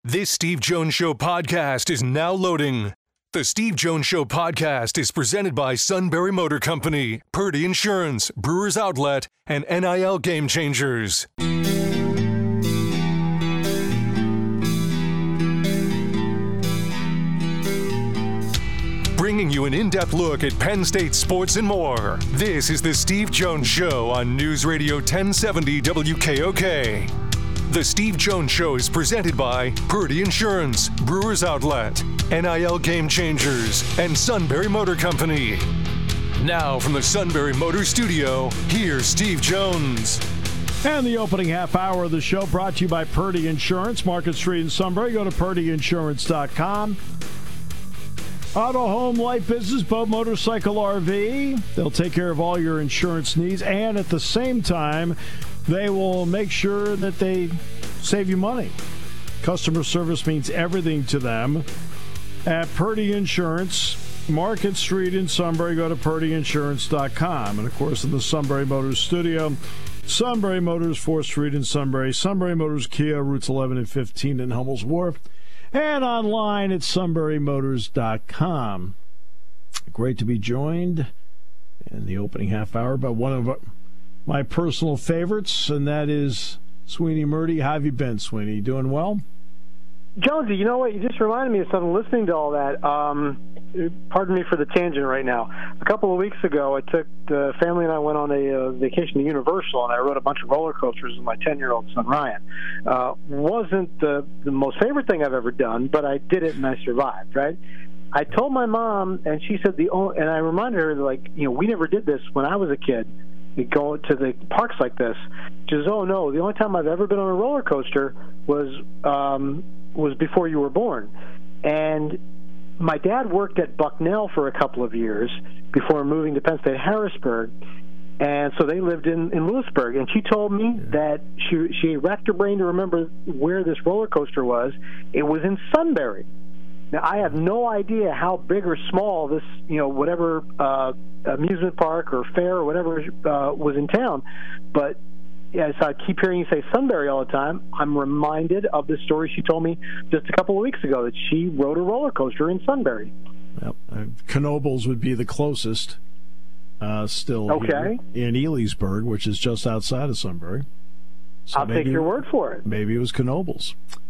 This Steve Jones Show podcast is now loading. The Steve Jones Show podcast is presented by Sunbury Motor Company, Purdy Insurance, Brewers Outlet, and NIL Game Changers. Bringing you an in-depth look at Penn State sports and more. This is the Steve Jones Show on News Radio 1070 WKOK. The Steve Jones Show is presented by Purdy Insurance, Brewers Outlet, NIL Game Changers, and Sunbury Motor Company. Now from the Sunbury Motor Studio, here's Steve Jones. And the opening half hour of the show brought to you by Purdy Insurance, Market Street in Sunbury. Go to purdyinsurance.com. Auto, home, life, business, boat, motorcycle, RV. They'll take care of all your insurance needs, and at the same time, they will make sure that they save you money. Customer service means everything to them. At Purdy Insurance, Market Street in Sunbury, go to purdyinsurance.com. And, of course, in the Sunbury Motors studio, Sunbury Motors, 4th Street in Sunbury, Sunbury Motors Kia, routes 11 and 15 in Hummel's Wharf, and online at sunburymotors.com. Great to be joined in the opening half hour by one of my personal favorites, and that is Sweeney Murdy. How have you been, Sweeney? Doing well? Jonesy, you know what? You just reminded me of something listening to all that. Pardon me for the tangent right now. A couple of weeks ago, I took the family and I went on a vacation to Universal, and I rode a bunch of roller coasters with my 10-year-old son, Ryan. Wasn't the most favorite thing I've ever done, but I did it and I survived, right? I told my mom, and she said and I reminded her, like, we never did this when I was a kid. We go to the parks like this. She says, "Oh no, the only time I've ever been on a roller coaster was before you were born." And my dad worked at Bucknell for a couple of years before moving to Penn State Harrisburg, and so they lived in Lewisburg. And she told me that she racked her brain to remember where this roller coaster was. It was in Sunbury. Now, I have no idea how big or small this, whatever amusement park or fair or whatever was in town, but as I keep hearing you say Sunbury all the time, I'm reminded of the story she told me just a couple of weeks ago, that she rode a roller coaster in Sunbury. Well, Knoebels would be the closest still okay. Here in Elysburg, which is just outside of Sunbury. So I'll take your word for it. Maybe it was Knoebels.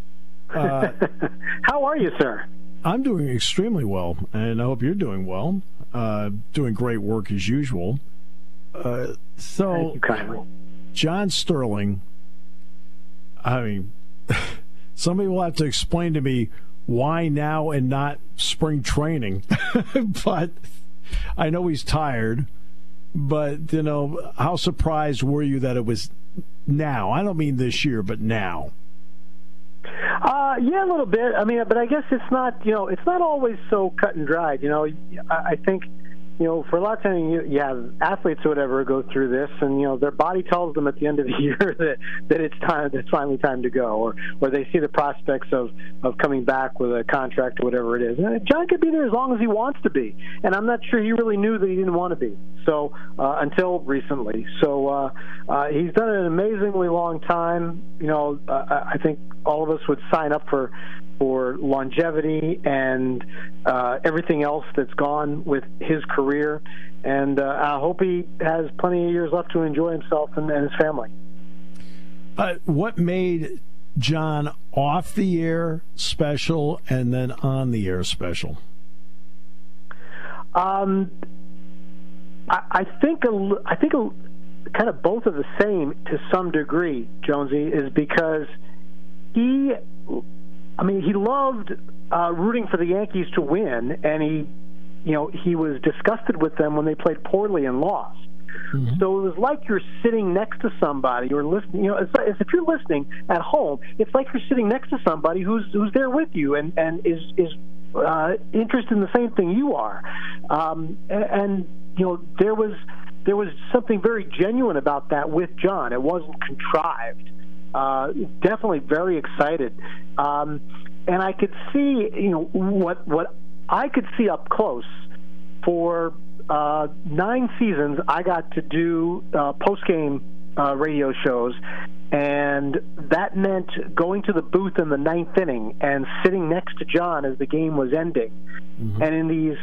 How are you, sir? I'm doing extremely well, and I hope you're doing well. Doing great work as usual. Thank you kindly. John Sterling, I mean, somebody will have to explain to me why now and not spring training. But I know he's tired. But, how surprised were you that it was now? I don't mean this year, but now. Yeah, a little bit. I mean, but I guess it's not, it's not always so cut and dried. I think, for a lot of times you have athletes or whatever go through this, and, their body tells them at the end of the year that it's finally time to go, or they see the prospects of coming back with a contract or whatever it is. And John could be there as long as he wants to be, and I'm not sure he really knew that he didn't want to be. So, until recently. So, he's done an amazingly long time. I think all of us would sign up for longevity and everything else that's gone with his career. And I hope he has plenty of years left to enjoy himself and his family. What made John off the air special and then on the air special? I think kind of both of the same to some degree, Jonesy, is because he loved rooting for the Yankees to win, and he was disgusted with them when they played poorly and lost. Mm-hmm. So it was like you're sitting next to somebody or listening. As if you're listening at home, it's like you're sitting next to somebody who's there with you and is interested in the same thing you are. There was something very genuine about that with John. It wasn't contrived. Definitely very excited. And I could see, what I could see up close for 9 seasons. I got to do post-game radio shows, and that meant going to the booth in the ninth inning and sitting next to John as the game was ending. Mm-hmm. And in these,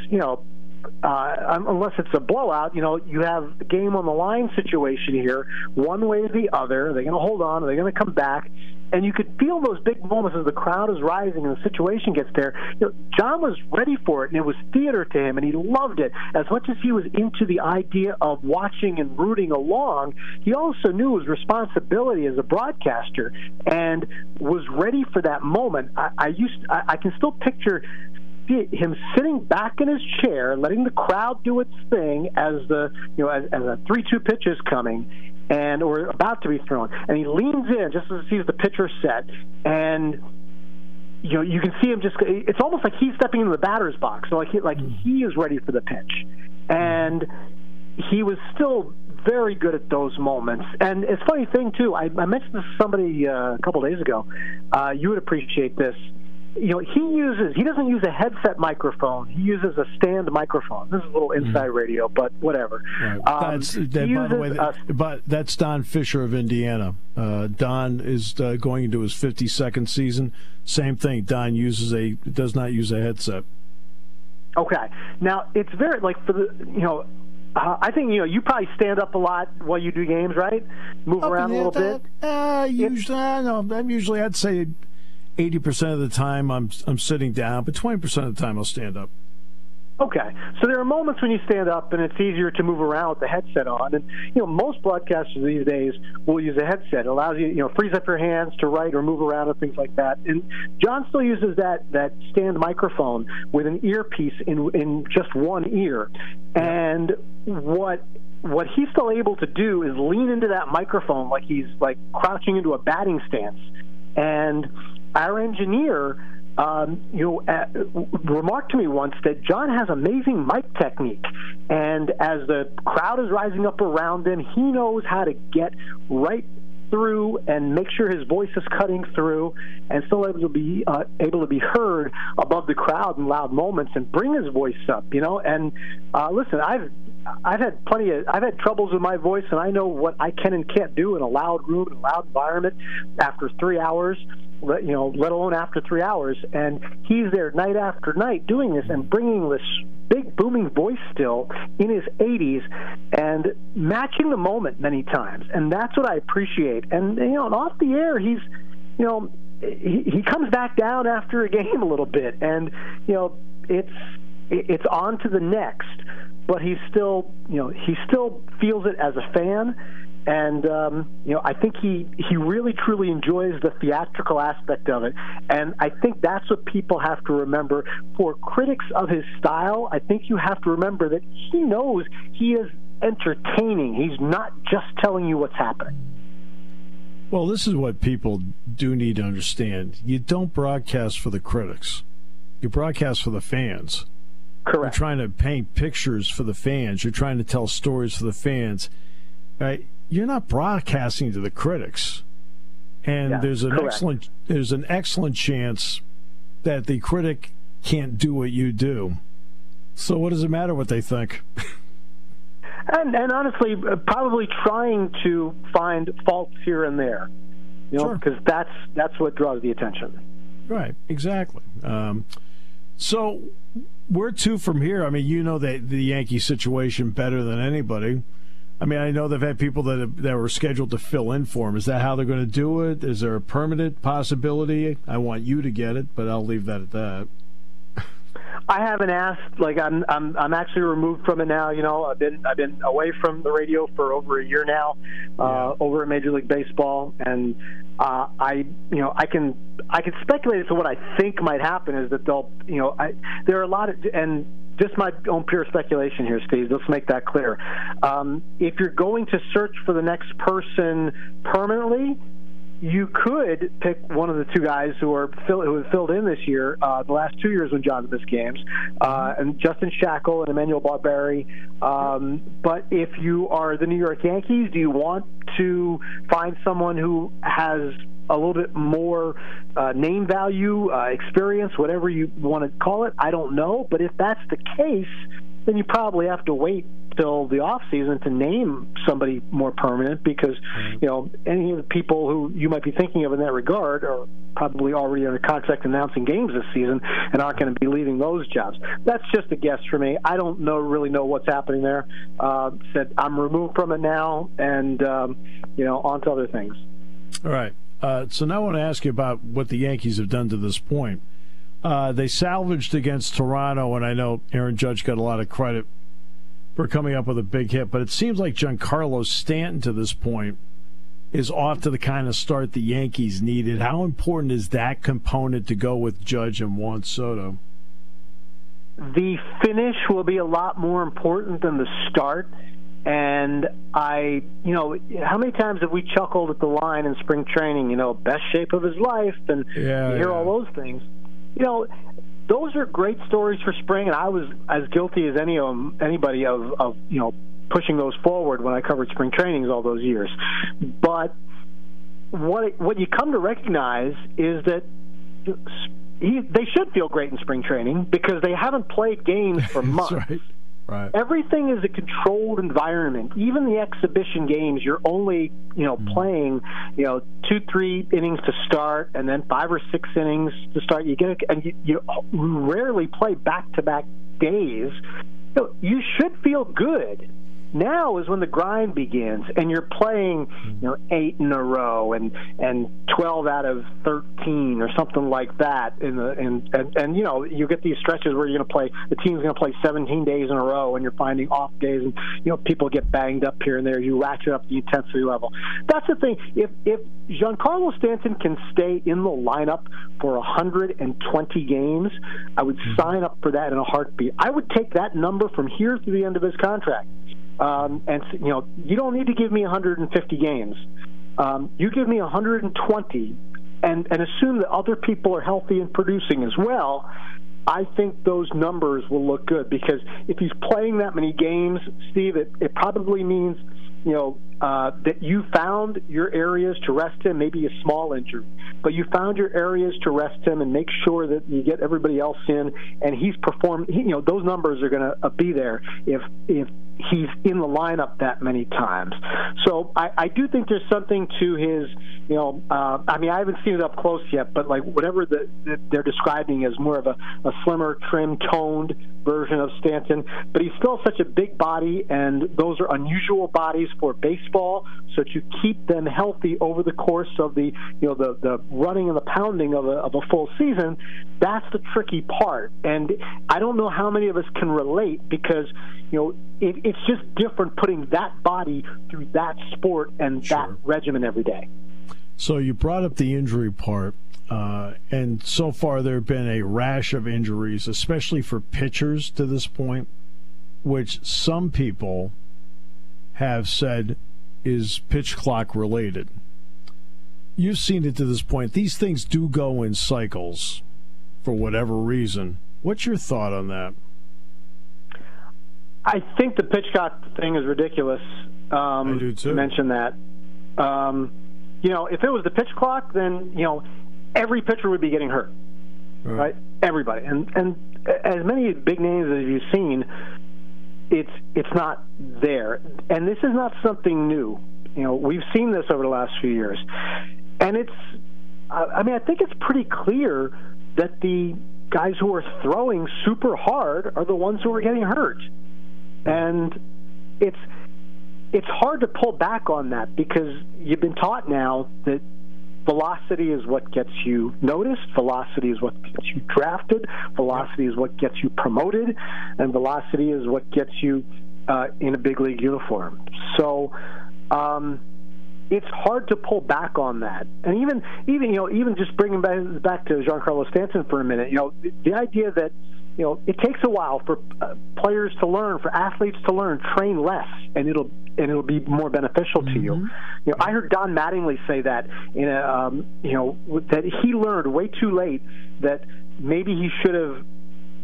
unless it's a blowout, you have the game on the line situation here, one way or the other. Are they going to hold on? Are they going to come back? And you could feel those big moments as the crowd is rising and the situation gets there. John was ready for it, and it was theater to him, and he loved it. As much as he was into the idea of watching and rooting along, he also knew his responsibility as a broadcaster and was ready for that moment. I can still picture him sitting back in his chair, letting the crowd do its thing as as a 3-2 pitch is coming or about to be thrown, and he leans in just as he sees the pitcher set, and you can see him it's almost like he's stepping into the batter's box, so he is ready for the pitch, and he was still very good at those moments. And it's a funny thing too, I mentioned this to somebody a couple days ago. You would appreciate this. He doesn't use a headset microphone. He uses a stand microphone. This is a little inside radio, but whatever. Right. By the way, that's Don Fisher of Indiana. Don is going into his 52nd season. Same thing. Don does not use a headset. Okay. Now it's very for the I think you probably stand up a lot while you do games, right? Move around a little bit. Usually I'd say 80% of the time I'm sitting down, but 20% of the time I'll stand up. Okay. So there are moments when you stand up and it's easier to move around with the headset on. And, most broadcasters these days will use a headset. It allows you, frees up your hands to write or move around and things like that. And John still uses that stand microphone with an earpiece in just one ear. And what he's still able to do is lean into that microphone like he's crouching into a batting stance. And our engineer, remarked to me once that John has amazing mic technique, and as the crowd is rising up around him, he knows how to get right through and make sure his voice is cutting through and still able to be heard above the crowd in loud moments and bring his voice up. And listen, I've had troubles with my voice, and I know what I can and can't do in a loud room, in a loud environment after 3 hours, let alone after 3 hours. And he's there night after night doing this and bringing this big booming voice still in his 80s and matching the moment many times. And that's what I appreciate. And, off the air, he's, he comes back down after a game a little bit, and, it's on to the next. But he still feels it as a fan, and I think he really truly enjoys the theatrical aspect of it. And I think that's what people have to remember. For critics of his style, I think you have to remember that he knows he is entertaining. He's not just telling you what's happening. Well, this is what people do need to understand. You don't broadcast for the critics. You broadcast for the fans. Correct. You're trying to paint pictures for the fans. You're trying to tell stories for the fans. Right? You're not broadcasting to the critics. And there's an excellent chance that the critic can't do what you do. So what does it matter what they think? And honestly, probably trying to find faults here and there, because that's what draws the attention. Right, exactly. So where to from here? I mean, the Yankee situation better than anybody. I mean, I know they've had people that were scheduled to fill in for them. Is that how they're going to do it? Is there a permanent possibility? I want you to get it, but I'll leave that at that. I haven't asked. I'm actually removed from it now. I've been away from the radio for over a year now, over at Major League Baseball, and I can speculate as to what I think might happen is that they'll, there are a lot of, and just my own pure speculation here, Steve. Let's make that clear. If you're going to search for the next person permanently, you could pick one of the two guys who have filled in this year, the last 2 years when John's missed games, and Justin Shackle and Emmanuel Barberi. But if you are the New York Yankees, do you want to find someone who has a little bit more name value, experience, whatever you want to call it? I don't know. But if that's the case, then you probably have to wait till the off season to name somebody more permanent because, any of the people who you might be thinking of in that regard are probably already under contract announcing games this season and aren't going to be leaving those jobs. That's just a guess for me. I don't really know what's happening there. Said I'm removed from it now and, on to other things. All right. So now I want to ask you about what the Yankees have done to this point. They salvaged against Toronto, and I know Aaron Judge got a lot of credit for coming up with a big hit, but it seems like Giancarlo Stanton to this point is off to the kind of start the Yankees needed. How important is that component to go with Judge and Juan Soto? The finish will be a lot more important than the start. And how many times have we chuckled at the line in spring training, best shape of his life, and you hear all those things. Those are great stories for spring, and I was as guilty as anybody of pushing those forward when I covered spring trainings all those years. But what you come to recognize is that they should feel great in spring training because they haven't played games for months. That's right. Everything is a controlled environment. Even the exhibition games, you're only, playing, 2-3 innings to start, and then 5 or 6 innings to start. You rarely play back-to-back days. You should feel good. Now is when the grind begins, and you're playing, 8 in a row and 12 out of 13 or something like that. And you get these stretches where the team's going to play 17 days in a row, and you're finding off days, and people get banged up here and there. You ratchet up the intensity level. That's the thing. If Giancarlo Stanton can stay in the lineup for 120 games, I would sign up for that in a heartbeat. I would take that number from here to the end of his contract. You don't need to give me 150 games. You give me 120 and assume that other people are healthy and producing as well. I think those numbers will look good because if he's playing that many games, Steve, it probably means that you found your areas to rest him, maybe a small injury, but you found your areas to rest him and make sure that you get everybody else in, and he's performed. Those numbers are going to be there if he's in the lineup that many times. So I do think there's something to his, I haven't seen it up close yet, but like whatever they're describing as more of a slimmer, trim, toned version of Stanton, but he's still such a big body, and those are unusual bodies for baseball, so to keep them healthy over the course of the running and the pounding of a full season, that's the tricky part. And I don't know how many of us can relate because, it's just different putting that body through that sport and that regimen every day. So you brought up the injury part, and so far there have been a rash of injuries, especially for pitchers to this point, which some people have said is pitch clock related. You've seen it to this point. These things do go in cycles for whatever reason. What's your thought on that? I think the pitch clock thing is ridiculous. I do too. To mention that. If it was the pitch clock, then, every pitcher would be getting hurt. Right? Everybody. And as many big names as you've seen, it's not there. And this is not something new. We've seen this over the last few years. And I think it's pretty clear that the guys who are throwing super hard are the ones who are getting hurt. And it's hard to pull back on that because you've been taught now that velocity is what gets you noticed, velocity is what gets you drafted, velocity is what gets you promoted, and velocity is what gets you in a big league uniform. So it's hard to pull back on that. And even just bringing back to Giancarlo Stanton for a minute, the idea that it takes a while for players to learn, for athletes to learn, train less, and it'll be more beneficial to you. I heard Don Mattingly say that that he learned way too late that maybe he should have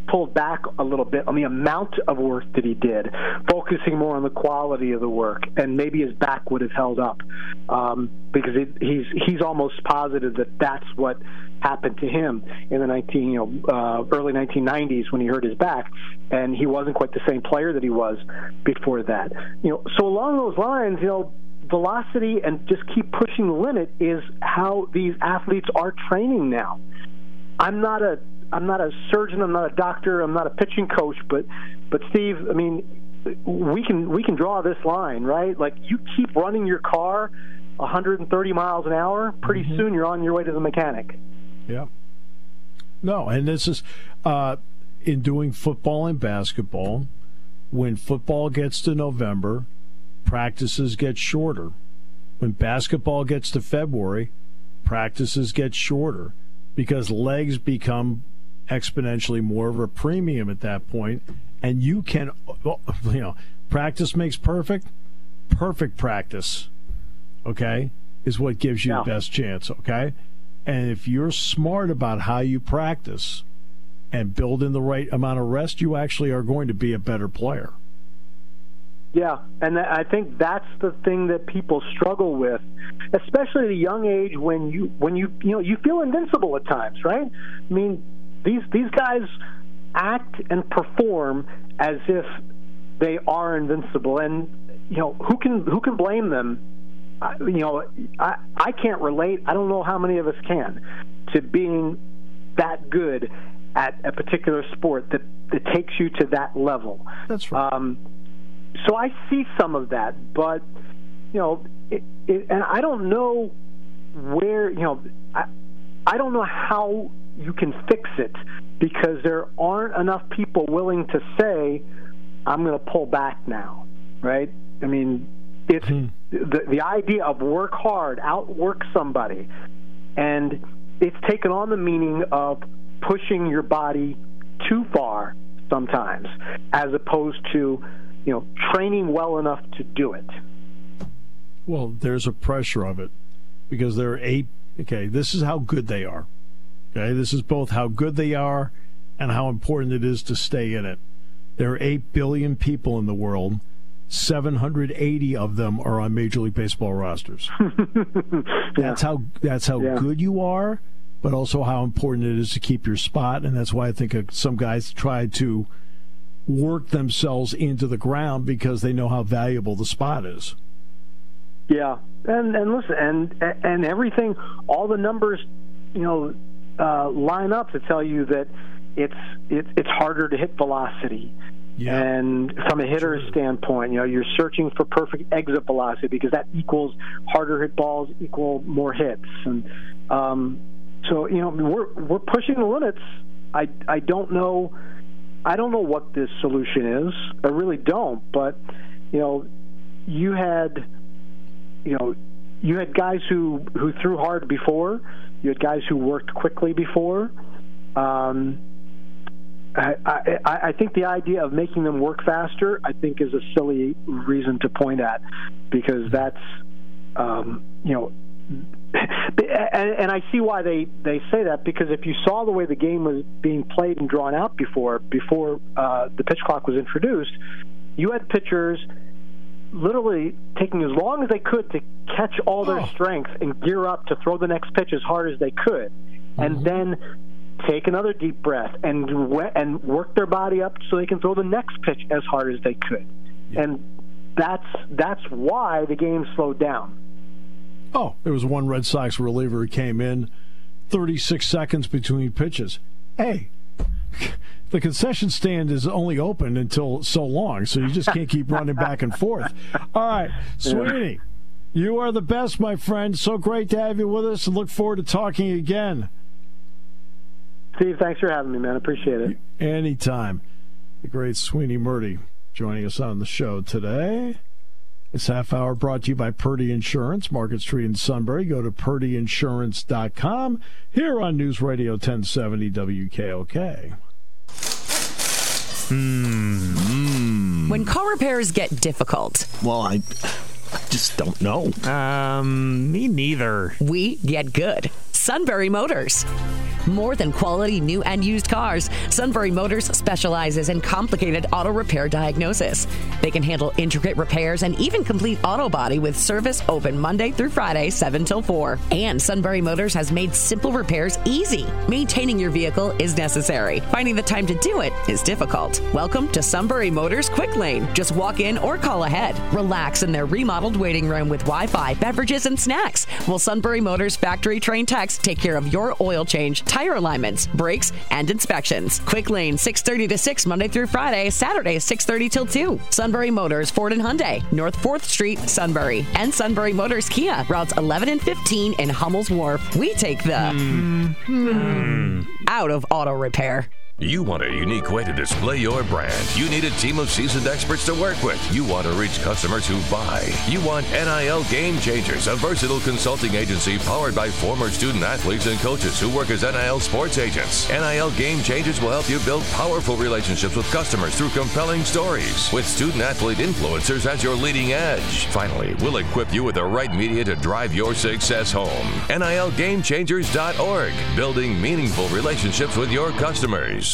pulled back a little bit on the amount of work that he did, focusing more on the quality of the work, and maybe his back would have held up, because he's almost positive that that's what happened to him in the early 1990s when he hurt his back, and he wasn't quite the same player that he was before that. So along those lines, velocity and just keep pushing the limit is how these athletes are training now. I'm not a surgeon, I'm not a doctor, I'm not a pitching coach, but Steve, I mean, we can draw this line, right? Like, you keep running your car 130 miles an hour, pretty soon you're on your way to the mechanic. Yeah. No, and this is in doing football and basketball, when football gets to November, practices get shorter. When basketball gets to February, practices get shorter because legs become exponentially more of a premium at that point. And you can, practice makes perfect. Perfect practice, okay, is what gives you the best chance, okay? And if you're smart about how you practice and build in the right amount of rest, you actually are going to be a better player. Yeah, and I think that's the thing that people struggle with, especially at a young age when you feel invincible at times, right? I mean, these guys act and perform as if they are invincible, and who can blame them? I can't relate. I don't know how many of us can, to being that good at a particular sport that takes you to that level. That's right. So I see some of that, but and I don't know where. I don't know how you can fix it, because there aren't enough people willing to say, I'm going to pull back now, right? I mean, it's the idea of work hard, outwork somebody, and it's taken on the meaning of pushing your body too far sometimes, as opposed to training well enough to do it. Well, there's a pressure of it, because there are this is how good they are. Okay, this is both how good they are and how important it is to stay in it. There are 8 billion people in the world. 780 of them are on Major League Baseball rosters. That's how good you are, but also how important it is to keep your spot. And that's why I think some guys try to work themselves into the ground, because they know how valuable the spot is. Yeah, and listen, and everything, all the numbers, line up to tell you that it's harder to hit velocity. Yeah. And from a hitter's standpoint, you're searching for perfect exit velocity, because that equals harder hit balls equal more hits. And so we're pushing the limits. I don't know what this solution is. I really don't. But you had guys who threw hard before. You had guys who worked quickly before. I think the idea of making them work faster, I think, is a silly reason to point at, because that's, and I see why they say that, because if you saw the way the game was being played and drawn out before the pitch clock was introduced, you had pitchers literally taking as long as they could to catch all their strength and gear up to throw the next pitch as hard as they could, and then take another deep breath and work their body up so they can throw the next pitch as hard as they could. Yeah. And that's why the game slowed down. Oh, there was one Red Sox reliever who came in 36 seconds between pitches. Hey, the concession stand is only open until so long, so you just can't keep running back and forth. All right, Sweeney, you are the best, my friend. So great to have you with us, and look forward to talking again. Steve, thanks for having me, man. Appreciate it. Anytime. The great Sweeney Murti joining us on the show today. This half hour brought to you by Purdy Insurance, Market Street in Sunbury. Go to purdyinsurance.com here on News Radio 1070 WKOK. When car repairs get difficult. Well, I just don't know. Me neither. We get good. Sunbury Motors. More than quality new and used cars, Sunbury Motors specializes in complicated auto repair diagnosis. They can handle intricate repairs and even complete auto body with service open Monday through Friday, 7 till 4. And Sunbury Motors has made simple repairs easy. Maintaining your vehicle is necessary. Finding the time to do it is difficult. Welcome to Sunbury Motors Quick Lane. Just walk in or call ahead. Relax in their remodeled waiting room with Wi-Fi, beverages, and snacks. While Sunbury Motors factory-trained techs take care of your oil change, tire alignments, brakes, and inspections. Quick Lane, 6:30 to 6, Monday through Friday, Saturday, 6:30 till 2. Sunbury Motors, Ford and Hyundai, North 4th Street, Sunbury. And Sunbury Motors Kia, routes 11 and 15 in Hummel's Wharf. We take the out of auto repair. You want a unique way to display your brand. You need a team of seasoned experts to work with. You want to reach customers who buy. You want NIL Game Changers, a versatile consulting agency powered by former student athletes and coaches who work as NIL sports agents. NIL Game Changers will help you build powerful relationships with customers through compelling stories, with student athlete influencers as your leading edge. Finally, we'll equip you with the right media to drive your success home. NILGameChangers.org, building meaningful relationships with your customers.